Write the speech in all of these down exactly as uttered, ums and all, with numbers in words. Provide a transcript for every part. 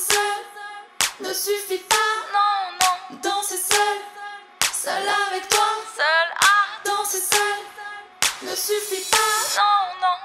seul ne suffit pas. Non, non. Danser seul, seul avec toi. Seul à danser seul ne suffit pas. Non, non.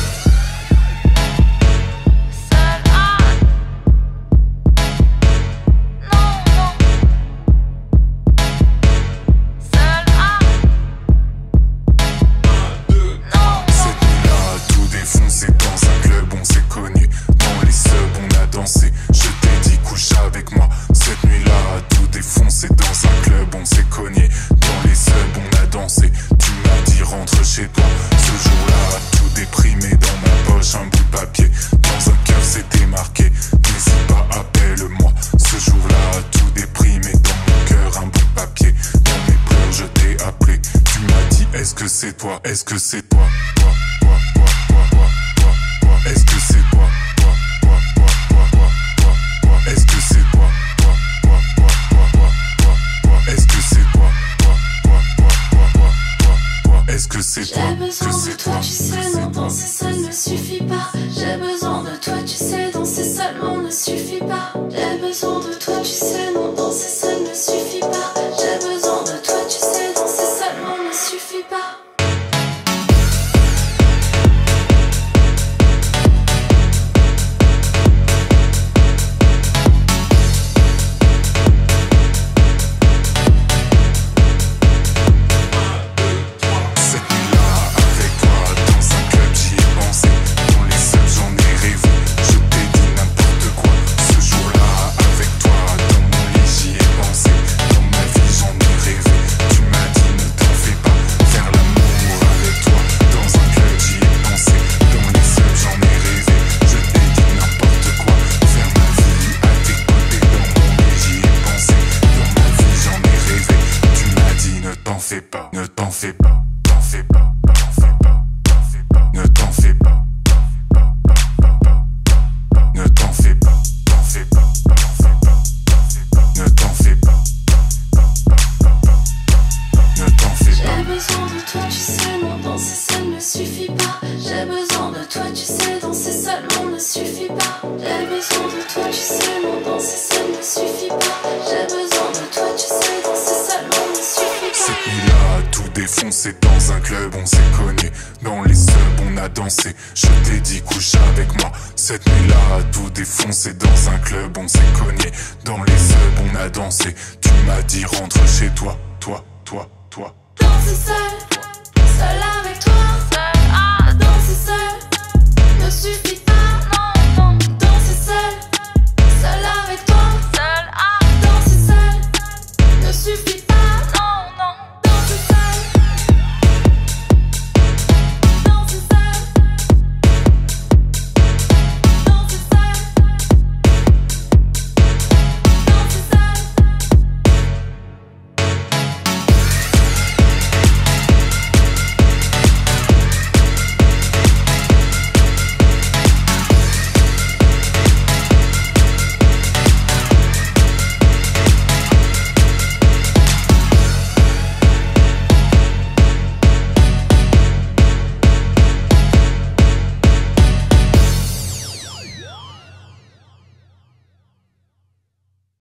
C'est dans un club, on s'est connu. Dans les subs, on a dansé. Je t'ai dit couche avec moi. Cette nuit-là, tout défoncé. Dans un club, on s'est cogné. Dans les subs, on a dansé. Tu m'as dit rentre chez toi. Ce jour-là, tout déprimé. Dans ma poche, un bout de papier. Dans un cœur, c'était marqué. N'hésite pas, appelle-moi. Ce jour-là, tout déprimé. Dans mon cœur, un bout de papier. Dans mes pleurs, je t'ai appelé. Tu m'as dit, est-ce que c'est toi? Est-ce que c'est toi? Toi, toi, toi, toi, toi. Est-ce que c'est toi? Toi, toi, toi, toi, toi, toi, toi. Est-ce que c'est toi? Toi, toi, toi, toi, toi, toi, toi. Est-ce que c'est toi? Toi, toi, toi, toi, toi, toi, toi. Est-ce que c'est toi? J'ai besoin de toi, tu sais, non, danser seul ne suffit pas. J'ai besoin de toi, tu sais, danser seulement ne suffit pas. J'ai besoin de toi, tu sais, non, danser seul ne suffit pas. J'ai besoin de toi, tu sais, danser seulement ne suffit pas. Ne t'en fais pas, t'en fais pas, t'en fais pas, t'en fais pas, ne t'en fais pas, ne t'en fais pas, t'en fais pas, t'en fais pas, ne t'en fais pas, ne t'en fais pas. J'ai besoin de toi, tu sais, non, danser seul ne suffit pas. J'ai besoin de toi, tu sais, danser seulement ne suffit pas. J'ai besoin de toi, tu sais, non, danser seul ne suffit pas. J'ai besoin de toi, tu sais, danser seulement ne suffit pas. Cette nuit-là, tout défoncé. Dans un club, on s'est cogné. Dans les subs, on a dansé. Je t'ai dit couche avec moi. Cette nuit-là, tout défoncé. Dans un club, on s'est cogné. Dans les subs, on a dansé. Tu m'as dit rentre chez toi. Toi, toi, toi. Danser seul, seul avec toi.